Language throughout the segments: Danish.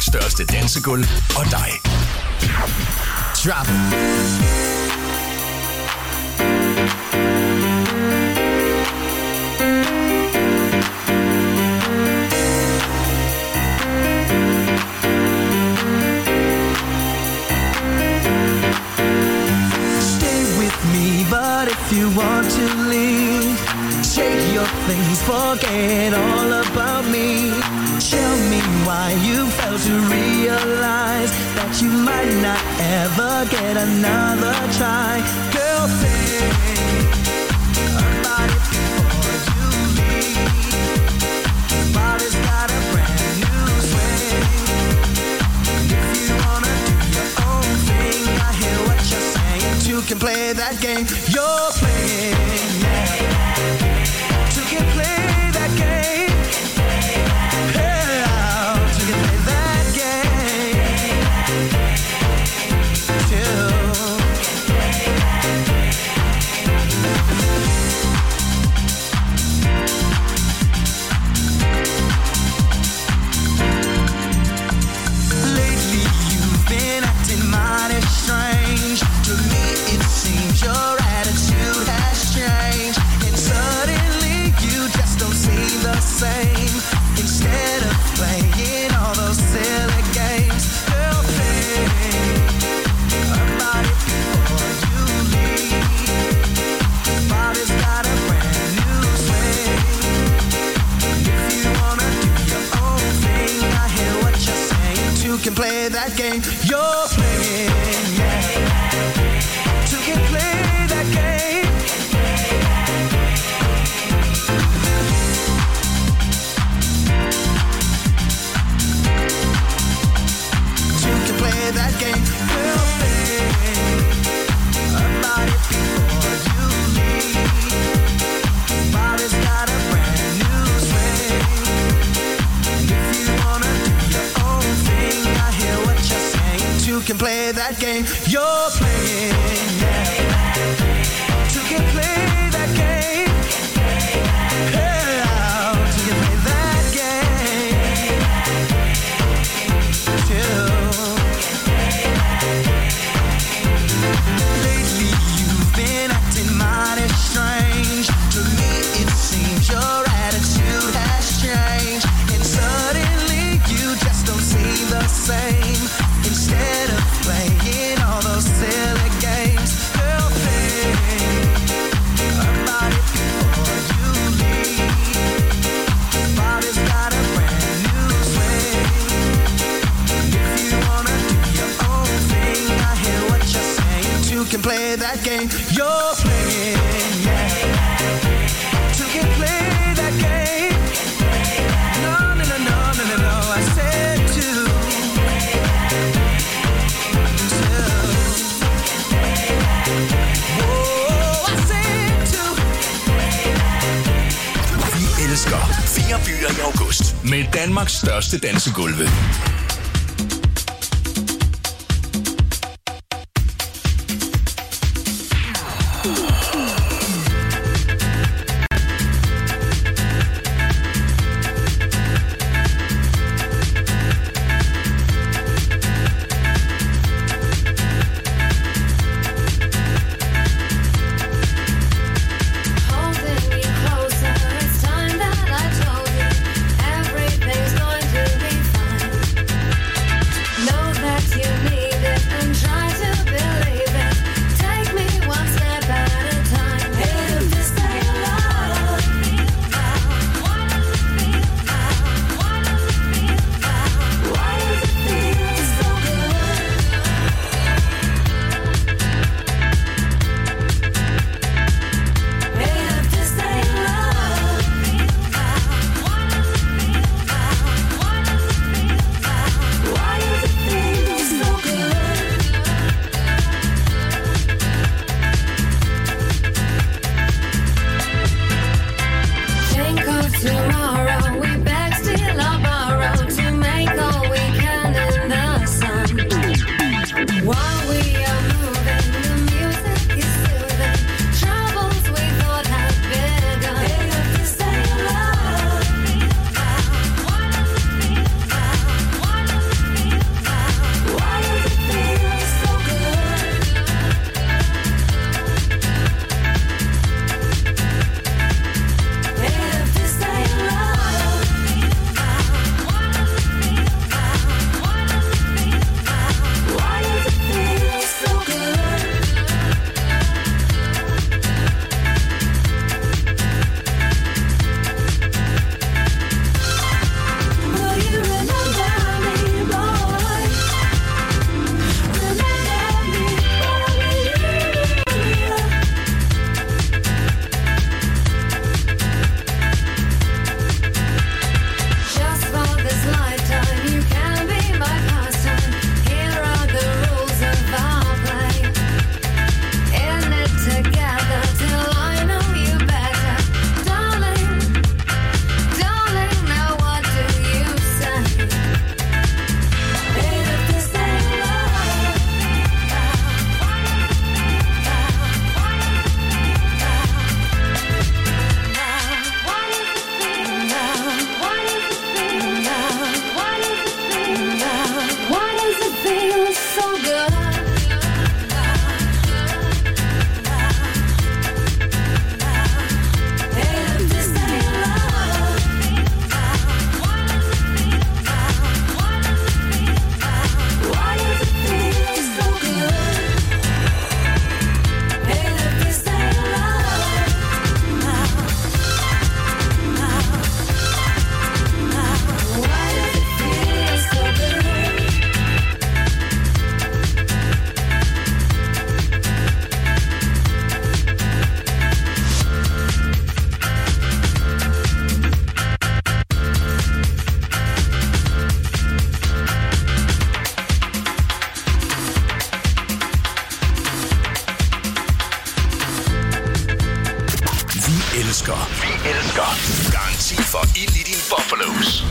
største dansegulv og dig. Drop. But if you want to leave, take your things, forget all about me. Tell me why you failed to realize that you might not ever get another try. Girl, think about it before you leave. Body's got a brand new swing. If you wanna do your own thing, I hear what you're saying. You can play that game you're playing, yeah. You can play that game, yeah. You can play that game, too. Lately you've been acting mighty strange. To me it seems your attitude has changed, and suddenly you just don't seem the same. Instead of playing all those silly games, girl, think about it before you leave. Body's got a brand new swing. If you wanna do your own thing, I hear what you're saying. You can play that game you're playing, yeah. You can play that game. You can play that game. Girl, think about it before you leave. Body's got a brand new swing. If you wanna do your own thing, I hear what you're saying. You can play that game you're playing, yeah. You can play that game, yeah. You can play that game, too. Lately you've been acting mighty strange. To me it seems your attitude has changed, and suddenly you just don't seem the same. Instead of playing all those silly games, girl, think about it before you leave. Body's got a brand new swing. If you wanna do your own thing, I hear what you're saying. You can play that game you're playing, yeah. You can play that game. No, no, no, no, no, no, no. I said to. Vi elsker 4 byer i august med Danmarks største dansegulve. Everything's going to be fine. elsker. Garanti for ild i din buffalos.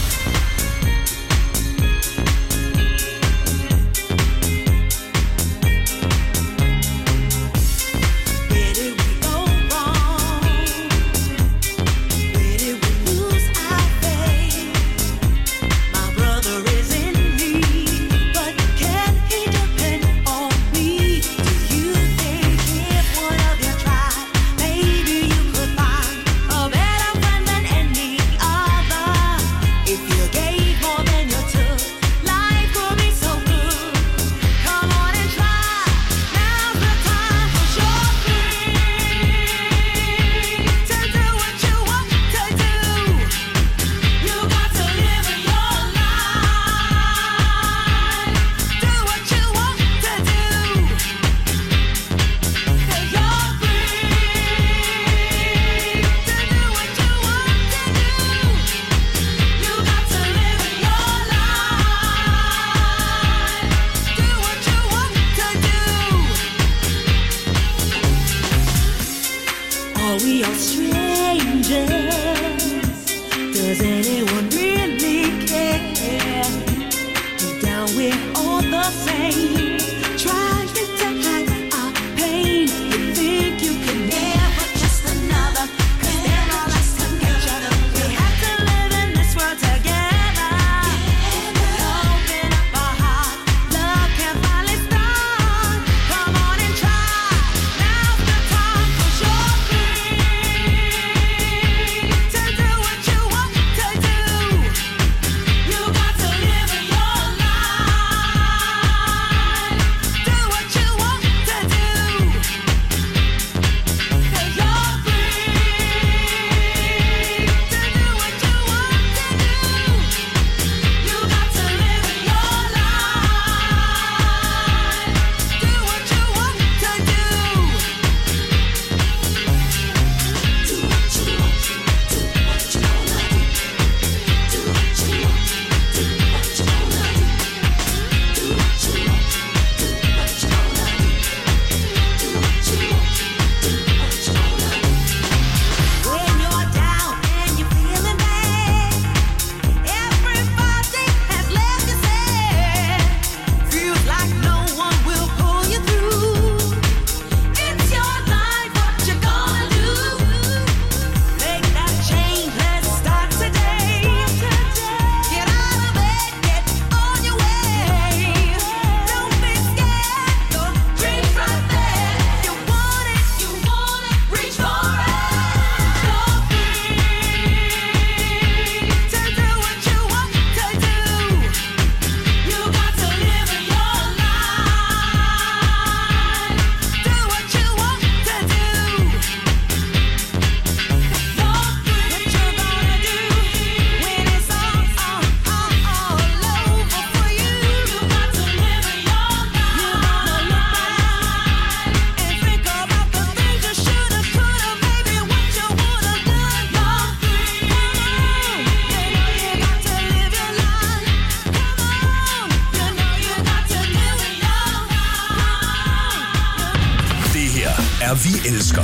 Vi elsker.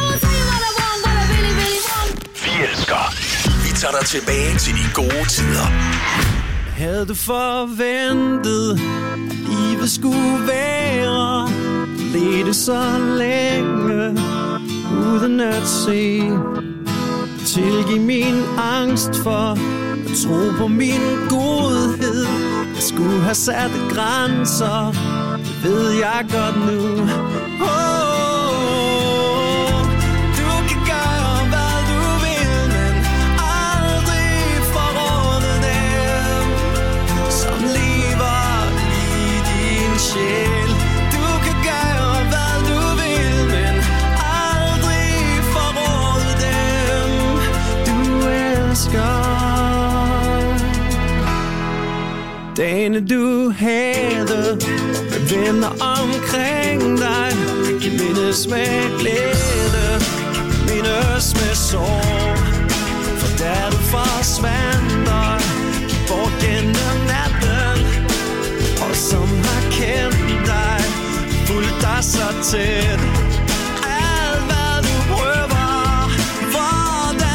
Vi elsker. Vi tager dig tilbage til de gode tider. Havde du forventet, livet skulle være, ledte så længe uden at se. Tilgiv min angst for at tro på min godhed. Jeg skulle have sat grænser, det ved jeg godt nu. Du kan gøre, hvad du vil, men aldrig forråde dem, du elsker. Dagene du havde med venner omkring dig, mindes med glæde, mindes med sorg. For da du forsvandt dig bort gennem natten, og som har kendt dig, fulgt dig så tæt. Alt hvad du prøver, hvordan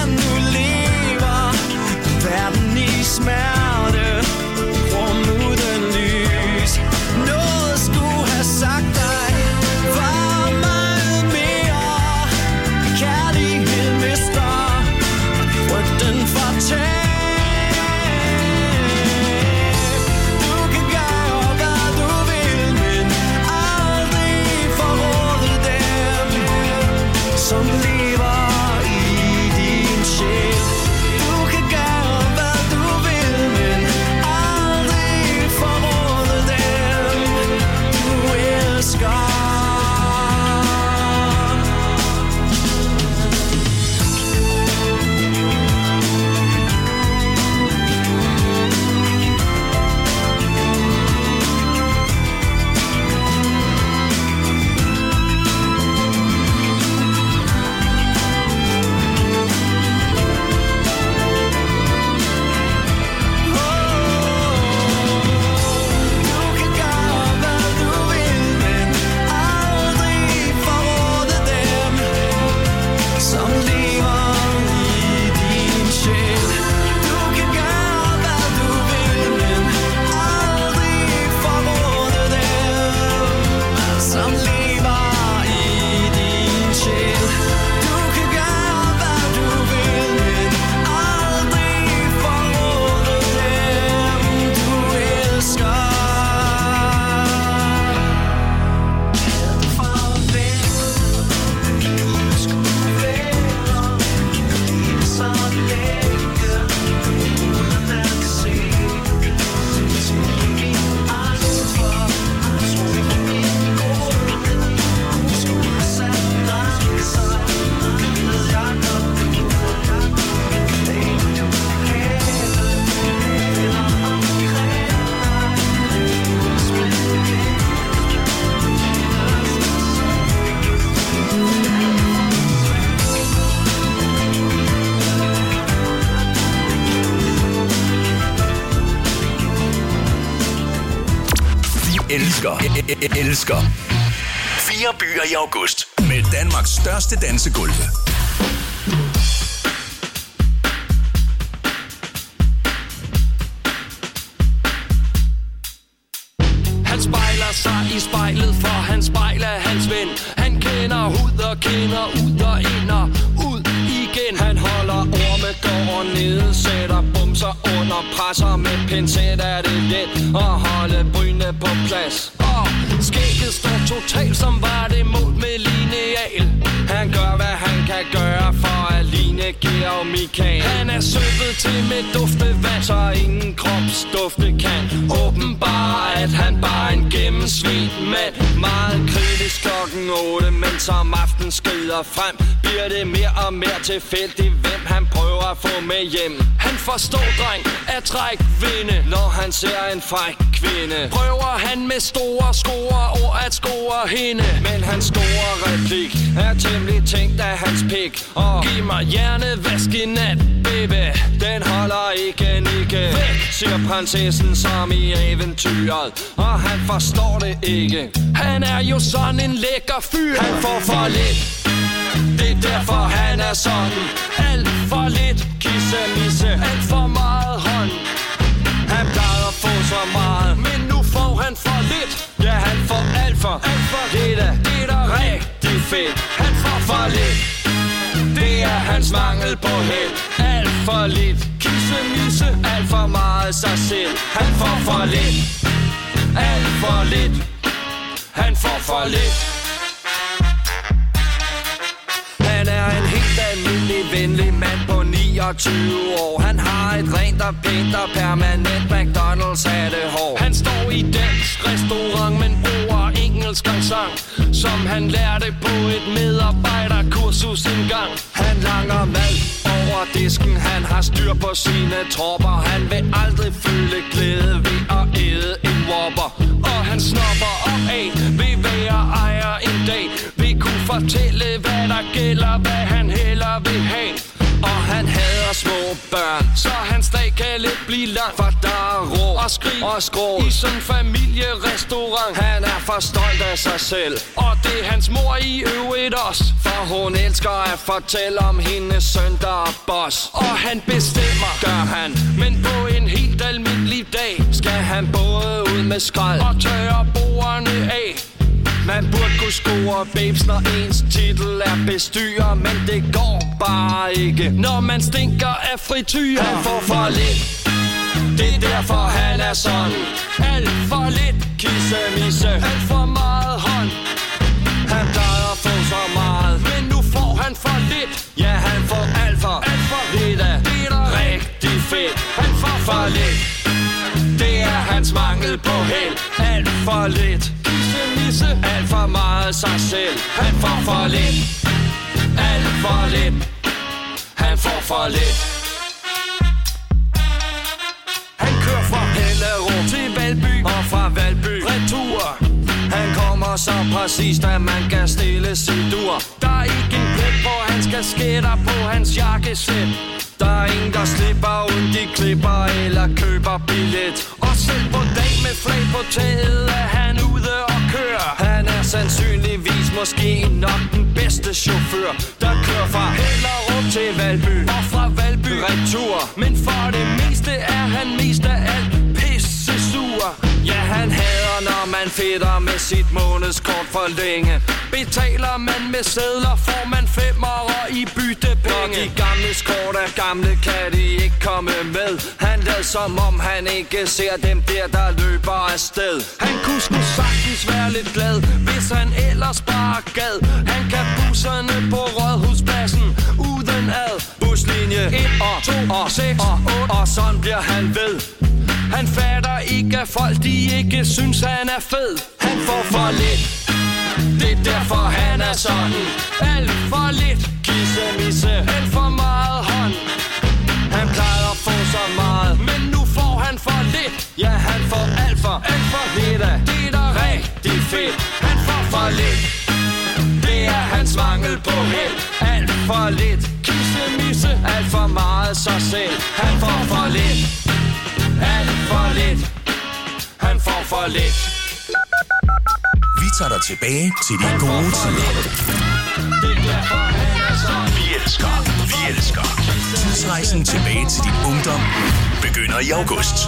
elsker 4 byer i august med Danmarks største dansegulve. Han spejler sig i spejlet, for han spejler hans ven. Han kender hud og kender ud og ind og ud igen. Han holder orme, går ned, sætter bumser under, presser med pincet er det let og holde brynene på plads. Og skægget står totalt, som var det mål med lineal. Han gør hvad han kan gøre for at ligne Georg Michael. Han er søbet til med duftevand, så ingen kropsdufte kan åbenbare, at han bare er en gennemsvedt mand. Meget kritisk klokken 8, men som aften skrider frem, bliver det mere og mere tilfældigt, hvem han prøver at få med hjem. Han forstår, dreng, at træk vinde, når han ser en fræk kvinde. Prøver han med store ord at score hende, men hans store replik er temmelig tænkt af hans pik. Og giv mig hjernevask i nat, baby, den holder ikke nikke. Væk, siger prinsessen som i eventyret, og han forstår det ikke. Han er jo sådan en lækker fyr. Han får for lidt, det er derfor han er sådan. Alt for lidt kissemisse, alt for meget hånd. Han plejede at få så meget, men nu får han for lidt. Ja, han får alt for lidt af det, der er rigtig fedt. Han får for lidt, det er hans mangel på held. Alt for lidt kissemisse, alt for meget sig selv. Han får for lidt, alt for lidt. Han får for lidt. Han er en helt almindelig, venlig mand på 29 år. Han har et rent og pænt og permanent McDonald's hår. Han står i dansk restaurant, men bruger engelsk sang, som han lærte på et medarbejderkursus engang. Han langer mad over disken, han har styr på sine tropper. Han vil aldrig føle glæde ved at æde en Whopper. Og han snopper opad ved hver ejer en dag. Vi kunne fortælle, hvad der gælder, hvad han heller vil have. Og han hader små børn, så hans dag kan lidt blive lang. For der er råb og skrig og skrå i sådan en familierestaurant. Han er for stolt af sig selv, og det er hans mor i øvrigt også. For hun elsker at fortælle om hendes søn, der er boss. Og han bestemmer, gør han, men på en helt almindelig dag skal han både ud med skrald og tørre bordene af. Man burde kunne score babes, når ens titel er bestyrer, men det går bare ikke, når man stinker af frityre. Han får for lidt, det er derfor han er sådan. Alt for lidt kissemisse, alt for meget hånd. Han plejer at få så meget, men nu får han for lidt. Ja, han får alt for lidt af det, der er rigtig fedt. Han får for lidt, det er hans mangel på held. Alt for lidt kissemisse, alt for meget sig selv. Han får for lidt, alt for lidt. Han får for lidt. Han kører fra Hellerup til Valby og fra Valby retur. Han kommer så præcis, da man kan stille sin dur. Der er ikke en plet på hans kasketter på hans jakkesæt. Der er ingen, der slipper uden de klipper eller køber billet. Og selv på dag med flag på taget er han ude og kører. Han er sandsynligvis måske nok den bedste chauffør, der kører fra Hellerup til Valby og fra Valby retur. Men for det meste er han mest af alt pisse sur. Ja, han hader, når man fedter med sit månedskort for længe. Betaler man med sedler, får man 5'ere i byttepenge. Når de gamle kort er gamle, kan de ikke komme med. Han lader som om han ikke ser dem der løber afsted. Han kunne sgu sagtens være lidt glad, hvis han ellers bare gad. Han kan busserne på Rådhuspladsen uden ad. Buslinje 1 og 2 og 6 og 8, og sådan bliver han ved. Han fatter ikke, at folk de ikke synes, han er fed. Han får for lidt, det er derfor han er sådan. Alt for lidt kissemisse, alt for meget hånd. Han plejer at få så meget, men nu får han for lidt. Ja, han får alt for lidt af det, der er rigtig fedt. Han får for lidt, det er hans mangel på held. Alt for lidt kissemisse, alt for meget sig selv. Han får for lidt, alt for lidt. Han får for lidt. tager dig tilbage til de gode tider. Vi elsker. Tidsrejsen tilbage til din ungdom begynder i august.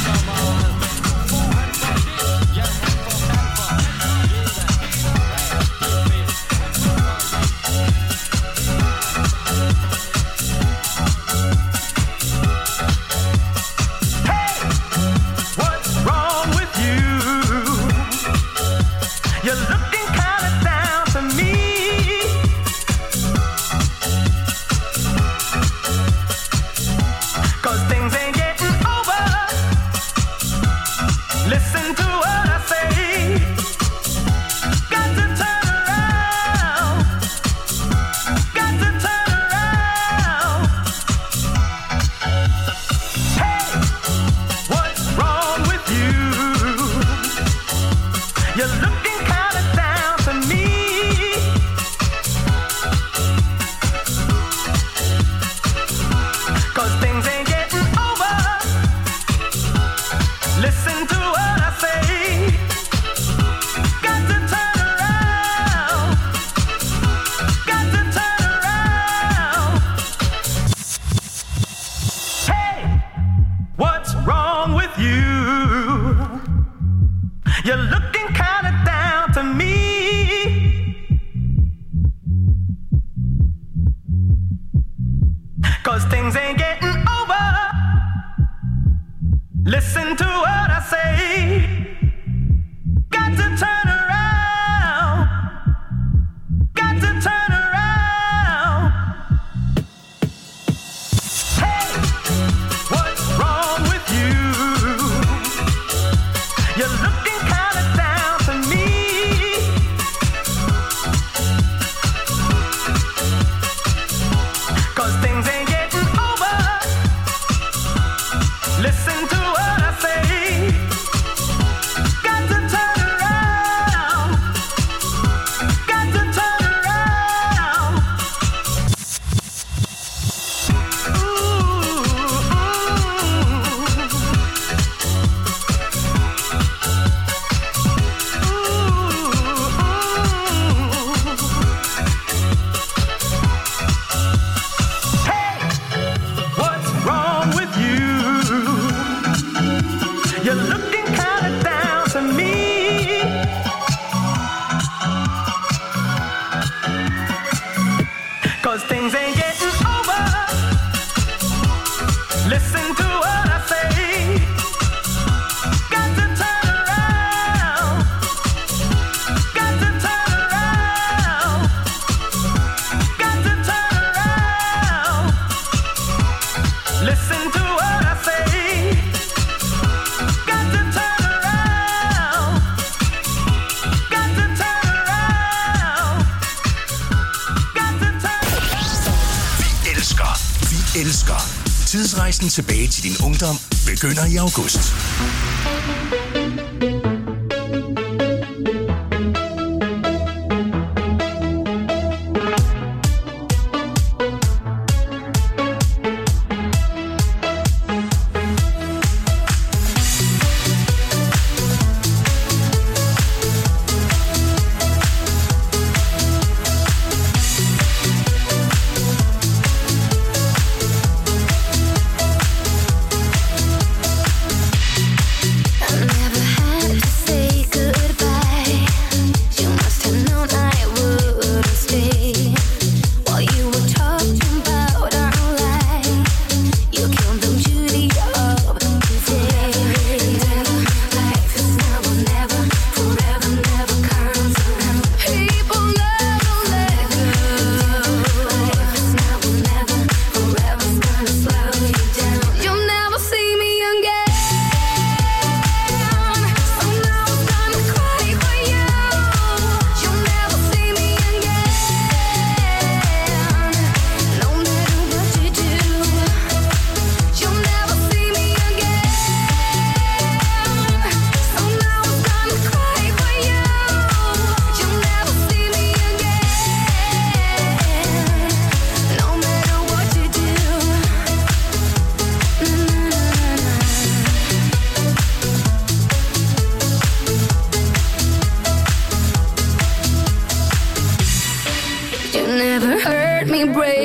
Tidsrejsen tilbage til din ungdom begynder i august. I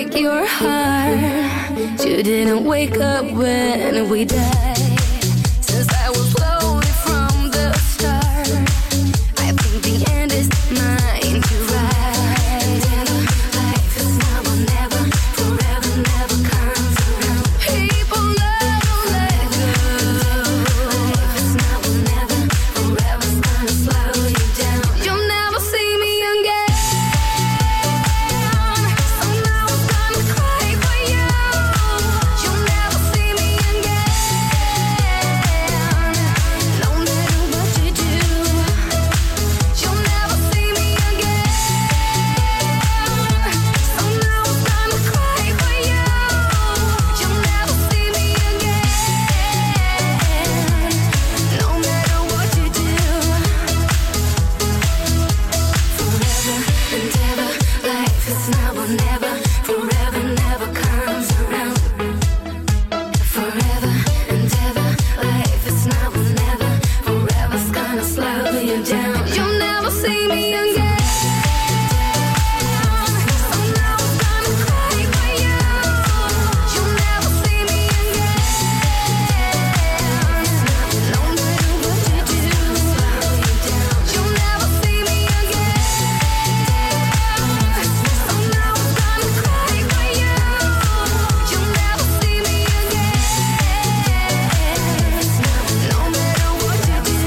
break your heart. You didn't wake up when we died. Since I was loaded from the start, I think the end is mine to ride. Life is now or never, forever never comes around. People never let go. Life is now or never, forever's gonna slow you down. You'll never see me again. So now I'm gonna cry for you. You'll never see me again. No matter what you do, you'll never see me again. So now I'm gonna cry for you. You'll never see me again. No matter what you do. Forever and ever, life is now or never. Forever never comes around. Forever and ever, life is now or never. Forever's gonna slow you down. You'll never see me again. So now I'm gonna cry for you. You'll never see me again. No matter what you do, you'll never see me again. So now I'm gonna cry for you. You'll never see me again. No matter what you do,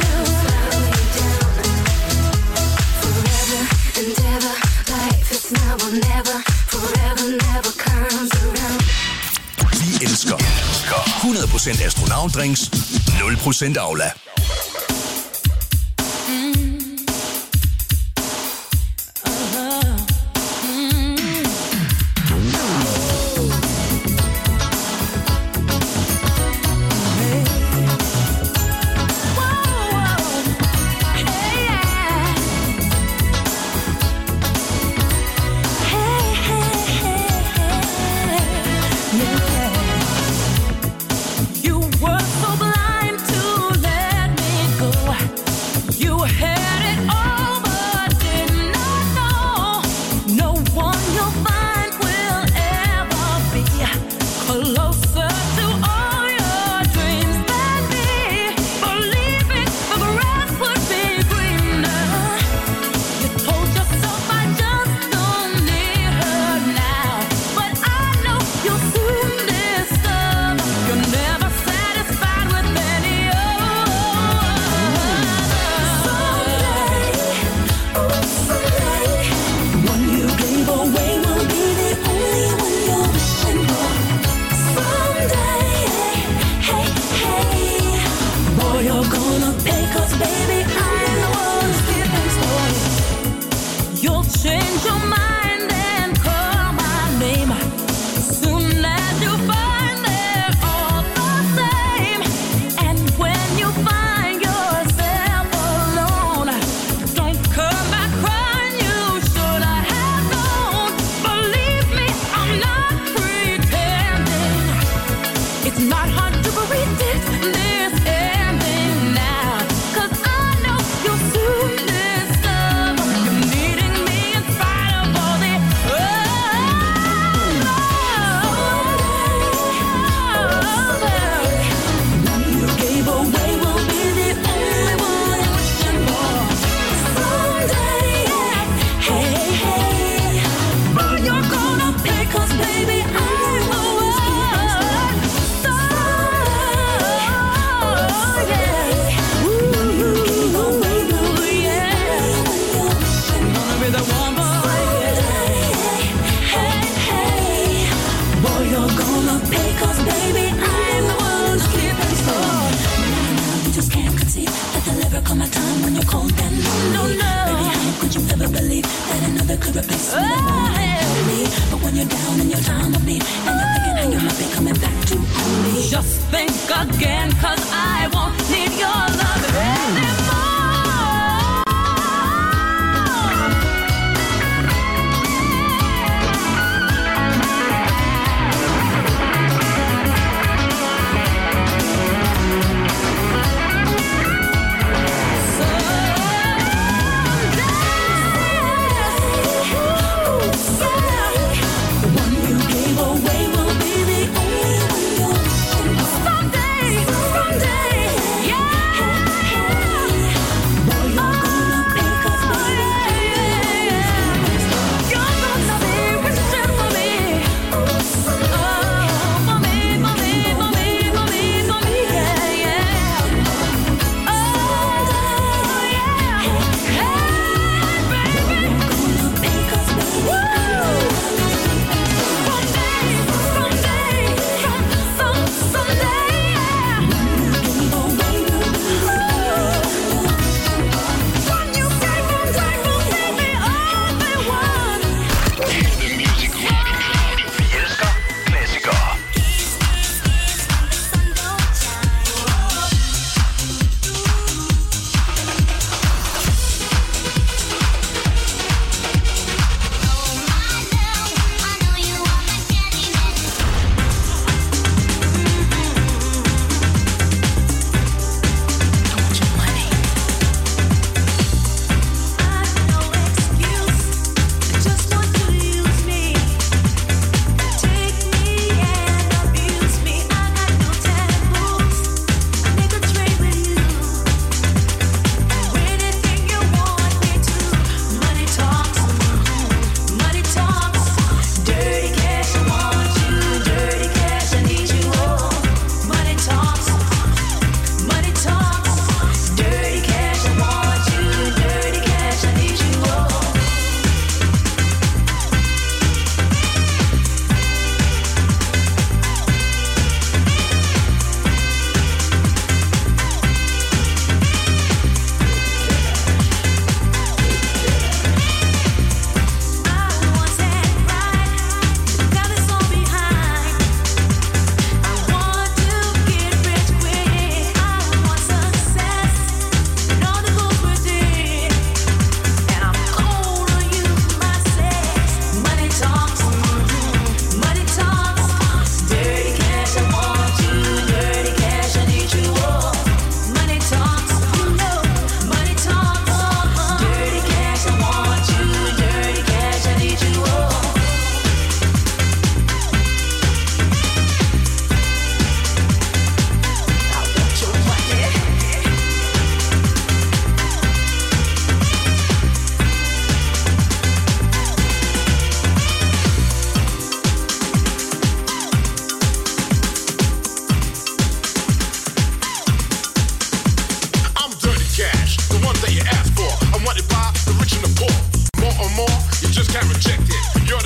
forever and ever, life is now or never. Forever never comes around. Vi elsker 100% astronautdrinks, 0% Aula. You were so blind to let me go. You had it all but did not know. No one you'll find will ever be closer to all your dreams than me. Believing the grass would be greener. You told yourself I just don't need her now. But I know you'll soon discover you're never satisfied with any other. Someday, one you gave away will be the only one you're wishing for. Someday, hey, hey, boy, you're gonna pay 'cause baby, I'm the one skipping story. You'll change your mind and call my name soon as you find they're all the same. And when you find yourself alone, don't come back crying. You should have known. Believe me, I'm not pretending. It's not hard to predict this ending now. 'Cause I know you'll soon discover you're needing me in spite of all the one you gave away will be the only one you're wishing for. Someday, hey, hey, but you're gonna pay 'cause baby, I'm the one. So, yeah, one you gave away will be the only one you're wishing for. Gonna be the one, boy, yeah. Hey, hey, boy, you're gonna pay 'cause baby, I'm the one keeping score. Now you just can't conceive that there'll ever come a time when you're cold and lonely. No. Baby, how could you ever believe that another could replace me? Me? But when you're down in your time of need and you're thinking how you might be coming back to me, just think again 'cause I won't need your love anymore. Someday,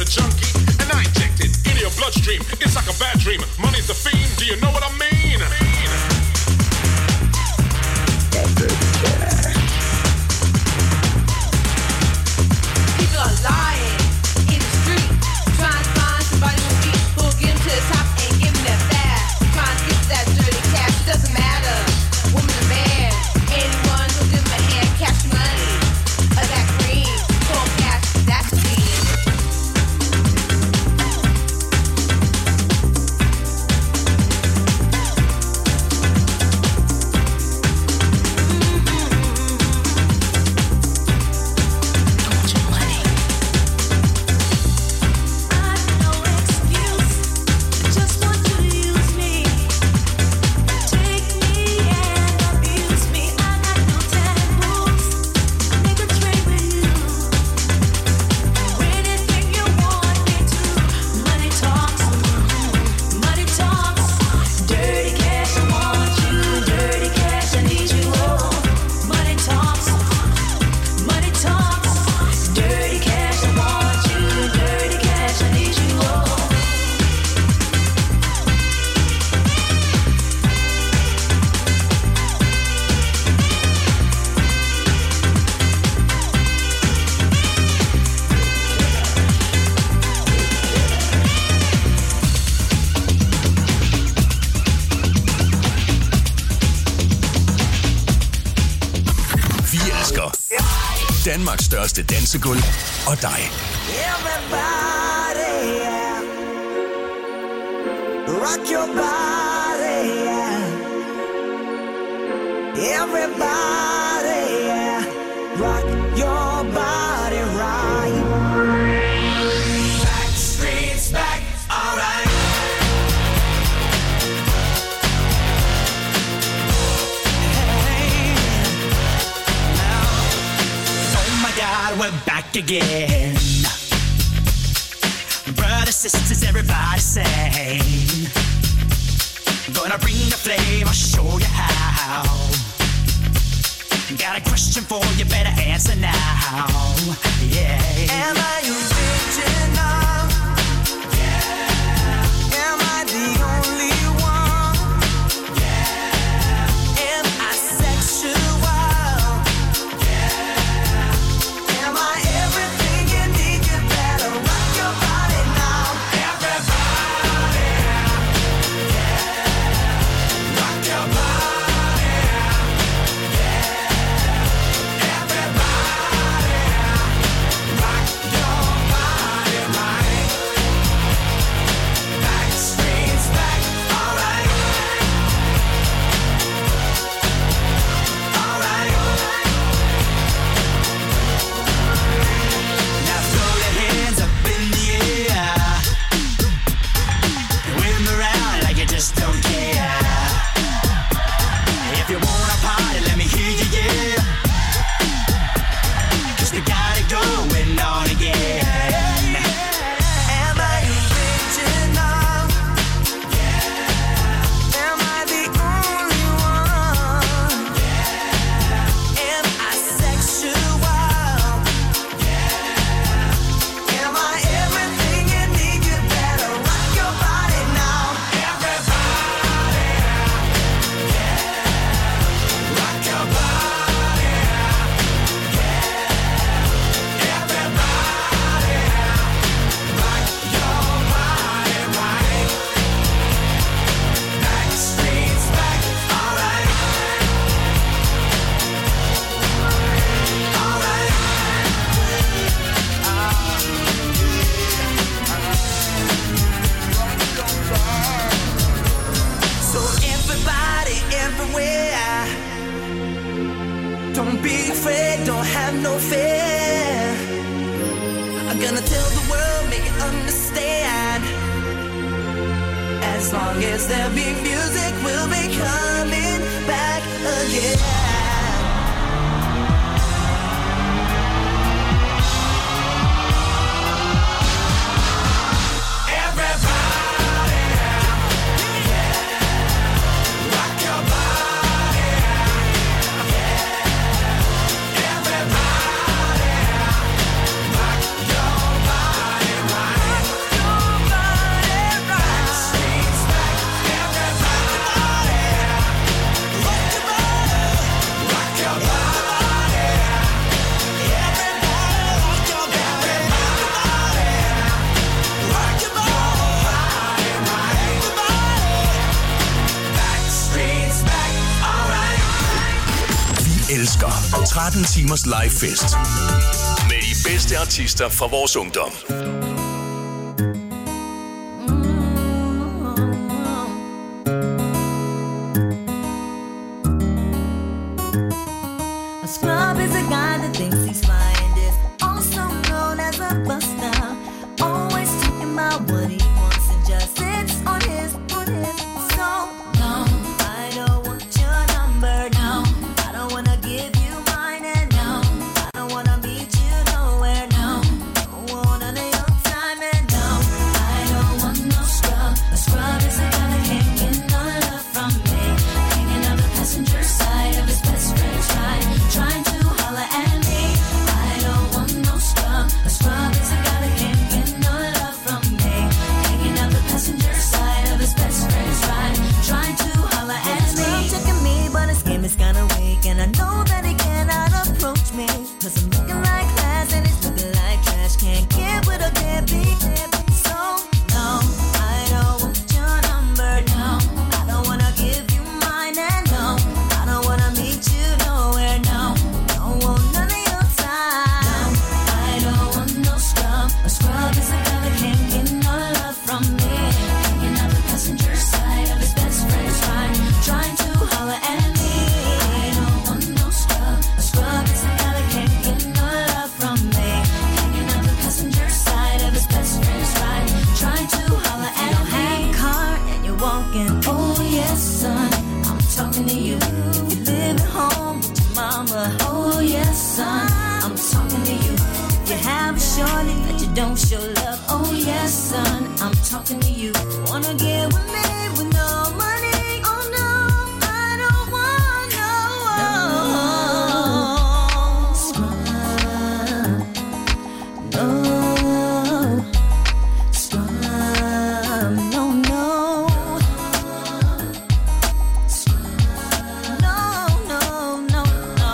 a junkie, and I inject it into your bloodstream. It's like a bad dream. Money's the fiend. Do you know what I mean? People are lying in the street, trying to find somebody with feet who'll get them to the top and give them that fast. Trying to get to that dirty cash, it doesn't matter. Woman or man, anyone who'll give them a hand, cash money, or that green, cold cash, that's clean. Danmarks største dansegulv og dig. Everybody, yeah. Rock your body, yeah. Everybody, yeah. Rock your body right. Backstreet's back, alright. We're back again. Brothers, sisters, everybody sing. Gonna bring the flame, I'll show you how. Got a question for you, better answer now. Yeah. Am I original? Yeah. Am I the only one? Yeah. Am I sexual? Everybody, rock your body right. elsker 13 timers live fest med de bedste artister fra vores ungdom. A scrub is a guy that thinks he's fly and is also known as a buster. Always talking about what he wants and just sits on his so no, I don't want your number, no. I don't wanna give you mine and no, I don't wanna meet you nowhere, no. Don't want none of your time and no, I don't want no scrub. A scrub is a guy that can't get no love from me. Hanging on the passenger side of his best friend's ride, trying to holler at me. I don't want no scrub. A scrub is a guy that can't get no love from me. Hanging on the passenger side of his best friend's ride, trying to holler at me. He's checking me, but his game is kinda weak, and I know that he cannot approach me, 'cause I'm looking like class and he's looking like trash. Can't get with a deadbeat. So no, I don't want your number, no. I don't wanna give you mine and no, I don't wanna meet you nowhere, no. Don't want none of your time. I don't want no scrub. A scrub is a guy that can't get no love from me. Hanging out the passenger side of his best friend's ride, trying to holler at me. I don't want no scrub. A scrub is a guy that can't get no love from me. Hanging out the passenger side of his best friend's ride, trying to holler at me. You don't have a car and you're walking. Oh yes, son, I'm talking to you. You live at home with your mama. Oh yes, son, I'm talking to you. You have a shorty that you don't show love. Oh yes, son, I'm talking to you. Wanna get with me with no money? Oh no, I don't want no scrub. No scrub. No, no. No, no, no, no.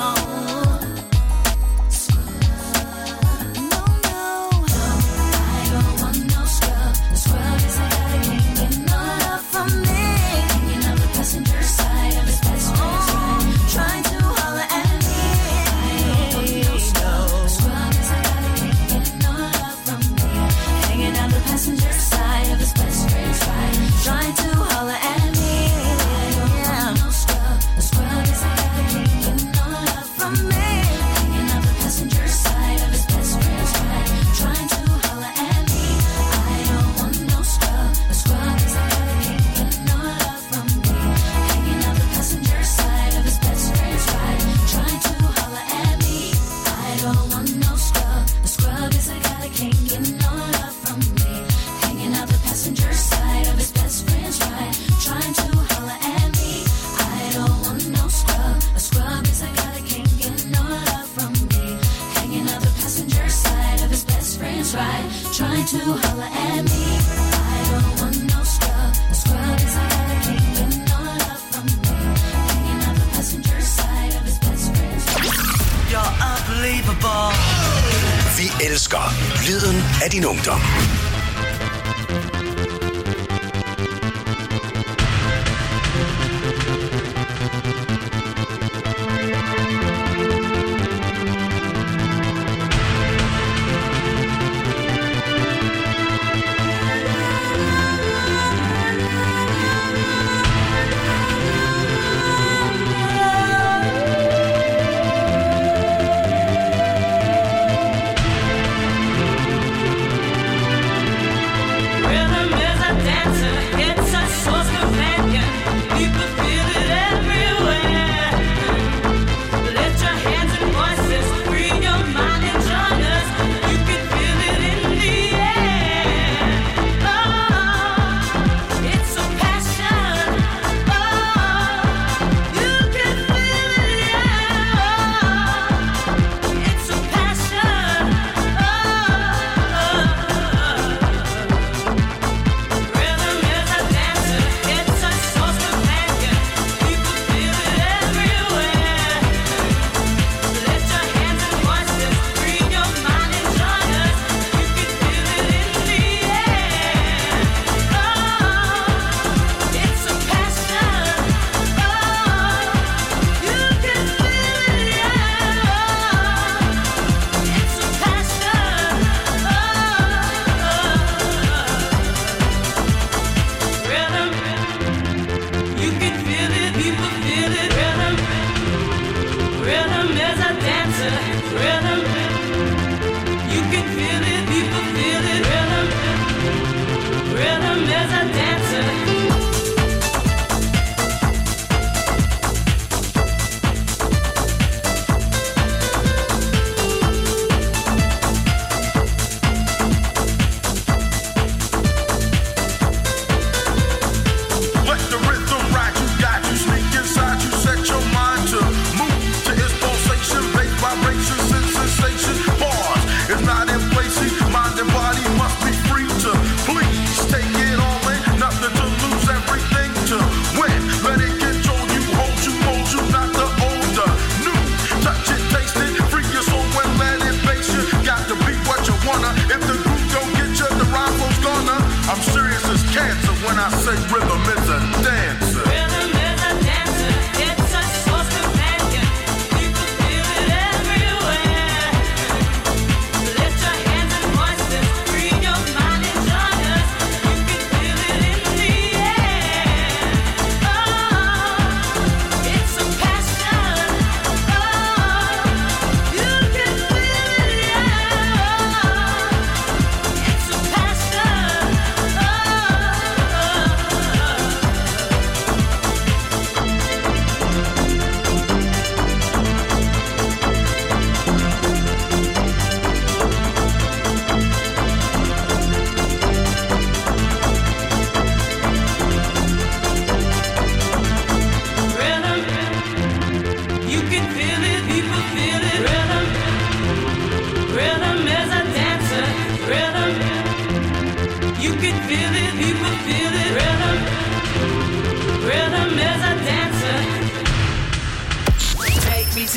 No, no. I don't want no scrub. The scrub is a guy that can't get no love from me. Hanging on the passenger side of his best friend's ride, trying to holler at me. I don't want no scrub. The scrub is a guy that can't get no love from me. Hanging on the passenger side of his best friend's ride, trying to holler at me. I don't want no scrub. The scrub is a guy that can't get no love from me. Hanging on the passenger side of his best friend's ride, trying to holler at me. I don't want no scrub. The scrub is a guy that can't get no love from me. Hanging on the passenger side of his best friend's ride, trying to holler at me. I don't want no scrub. The scrub is a guy that can't get no love from me. Hanging out the passenger side of his best friend's ride, trying to holler at me. I don't want no scrub. A scrub is a guy that can't get no love from me. Hanging out the passenger side of his best friend's ride, trying to holler at me. I don't want no scrub. A scrub is a guy that can't get no love from me. Hanging out the passenger side of his best friend's ride. You're unbelievable. Vi elsker lyden af din ungdom.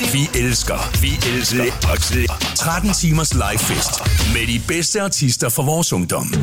Vi elsker 13 timers live fest med de bedste artister fra vores ungdom.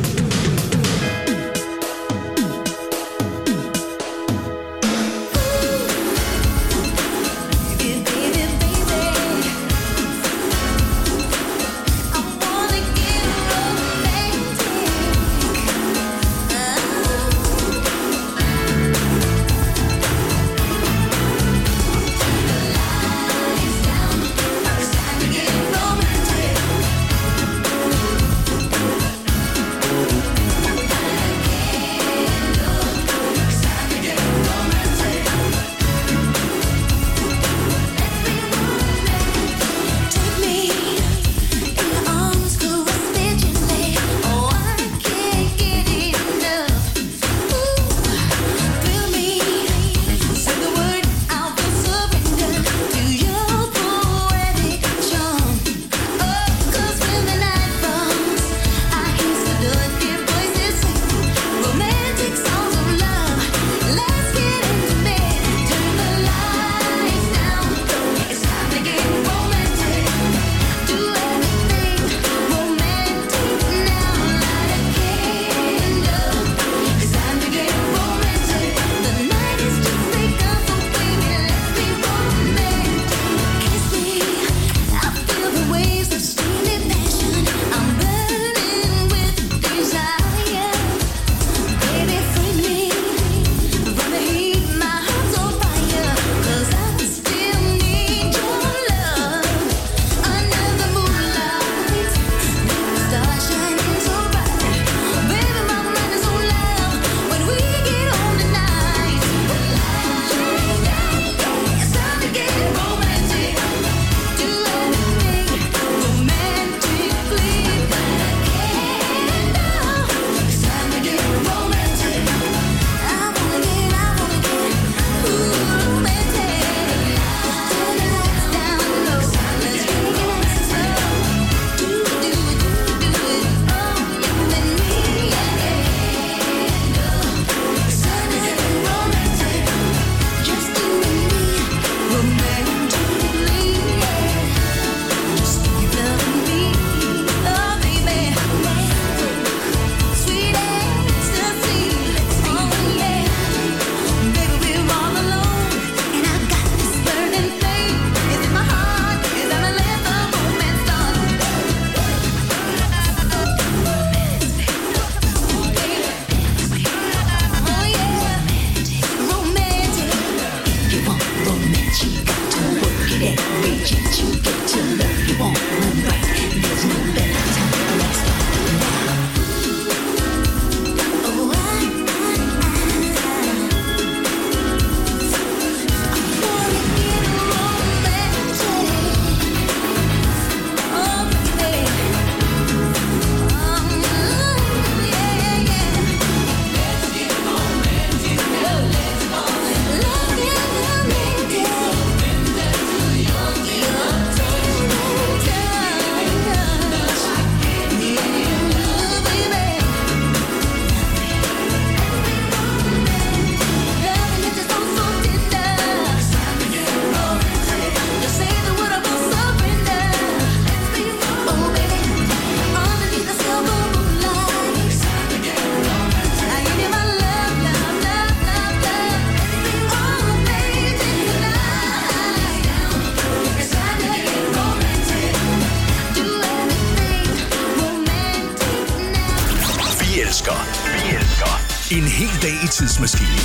Vi elsker en hel dag i tidsmaskinen.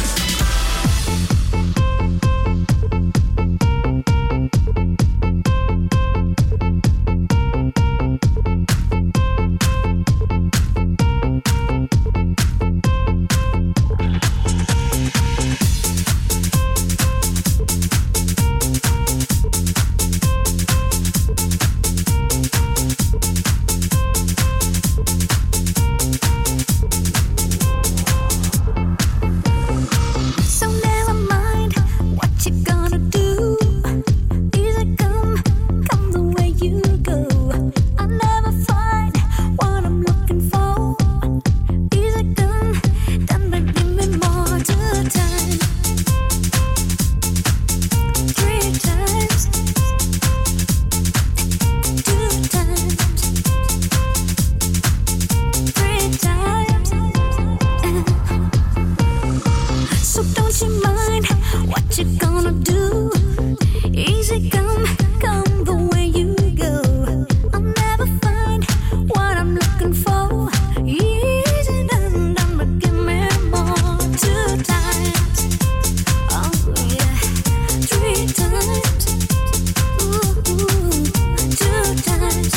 mind what you gonna do. Easy come the way you go. I'll never find what I'm looking for. Easy done, but give me more. 2 times, oh yeah, 3 times, ooh, 2 times,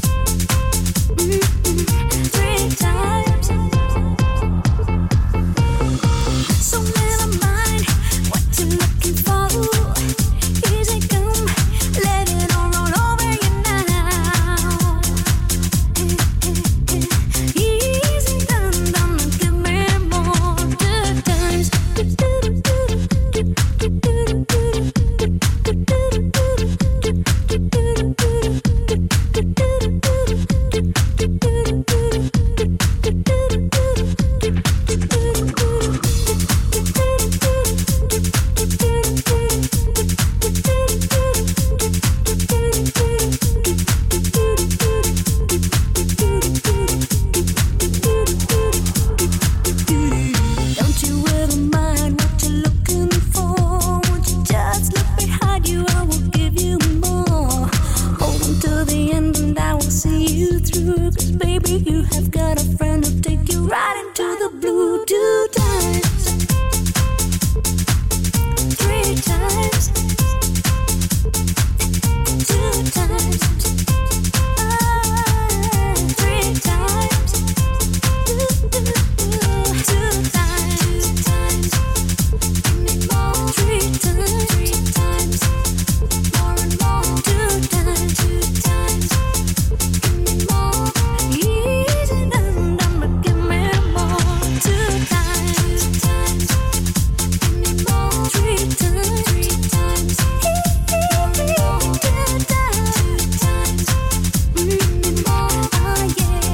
3 times. So never mind what you're looking for. Easy come, let it all roll over you now. Easy done, give me more. 2 times. Don't you ever mind what you're looking for. Won't you just look behind you, I will give you more. Hold on to the end and I will see you through. 'Cause baby, you have got a friend who'll take you right into the blue. 2 times, 3 times, 2 times, 3 times, 2 times, give me more. 3 times, more and more. 2 times, give me more. Easy done, but give me more. 2 times, give me more. 3 times, 2 times, give me more. Oh yeah.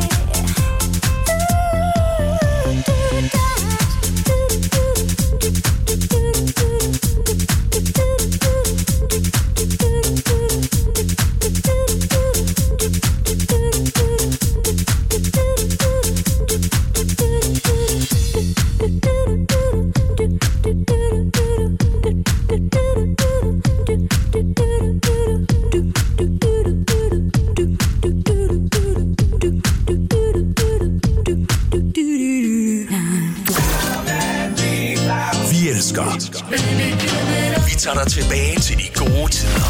Vi elsker. Vi tager dig tilbage til de gode tider.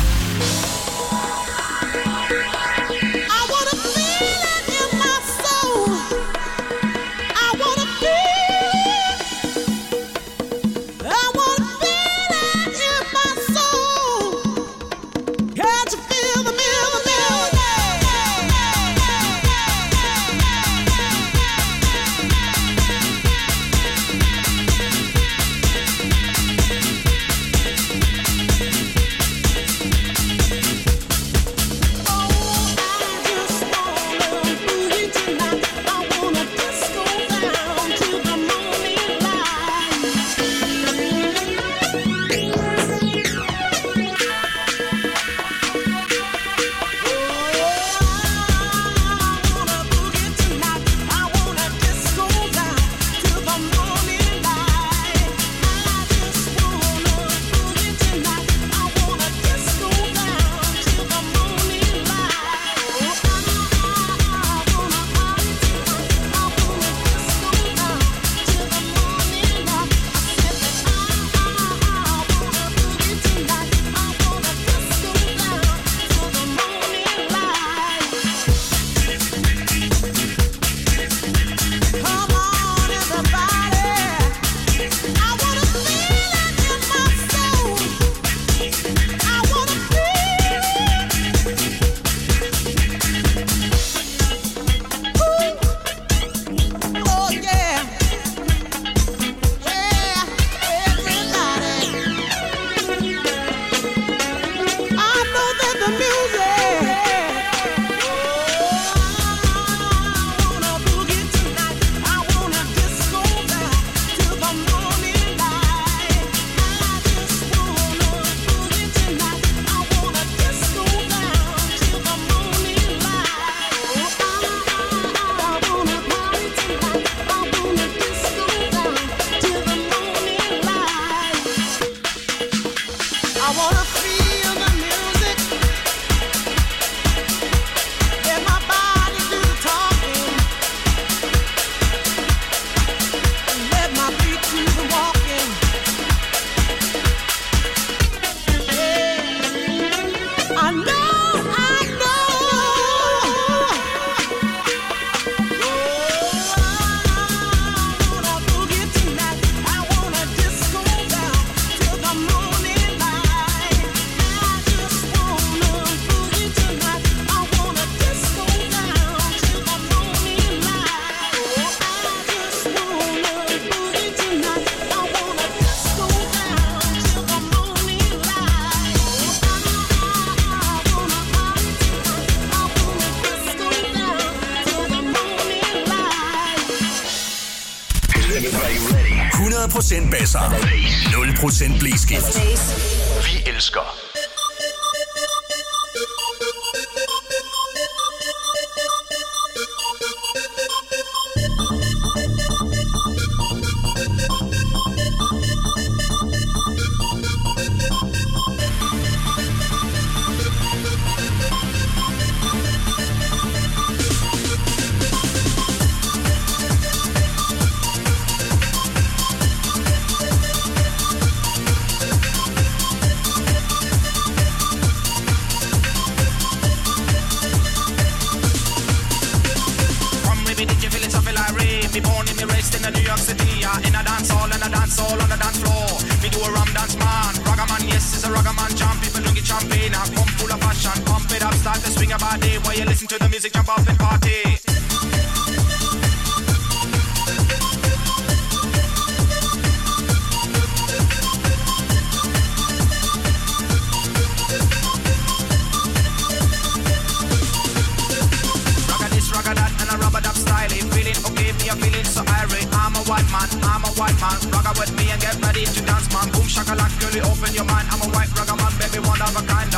I wanna feel it in my soul. I wanna feel it. I wanna feel it in my soul. Can't you feel the music? 100% basser. 0% blæskift. Vi elsker Rock with me and get ready to dance, man. Boom shakalak, girl, you open your mind. I'm a white ragga man, baby, one of a kind.